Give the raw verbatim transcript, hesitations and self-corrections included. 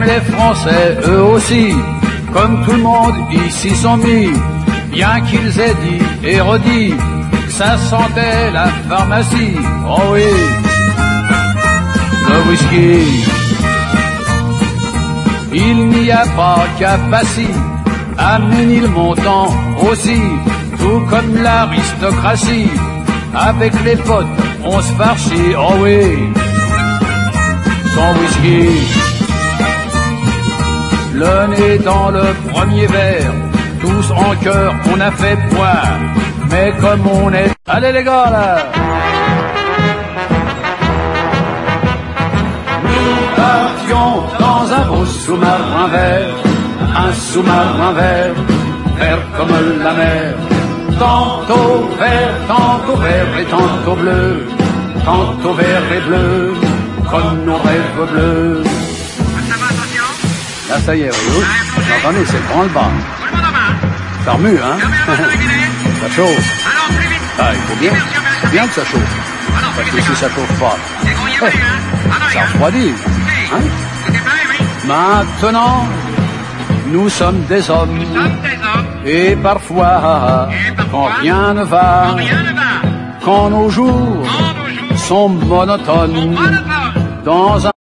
les Français, eux aussi, comme tout le monde ici sont mis, bien qu'ils aient dit et redit, ça sentait la pharmacie. Oh oui, le whisky. Il n'y a pas qu'à Passy, à Ménilmontant aussi, tout comme l'aristocratie. Avec les potes, on se farcit, oh oui, sans whisky. Le nez dans le premier verre, tous en chœur, on a fait boire. Mais comme on est... Allez les gars là! Nous partions dans un beau sous-marin vert, un sous-marin vert, vert comme la mer. Tantôt vert, tantôt vert et tantôt bleu, tantôt vert et bleu, comme nos rêves bleus. Là, ça y est, oui, oui. Attendez, c'est le branle-bas. Ça remue, hein? Ça chauffe. Ah, il faut bien, c'est bien que ça chauffe. Parce que si ça chauffe pas, ça refroidit. Hein? Maintenant, nous sommes des hommes. Et parfois, quand rien ne va, quand nos jours sont monotones, dans un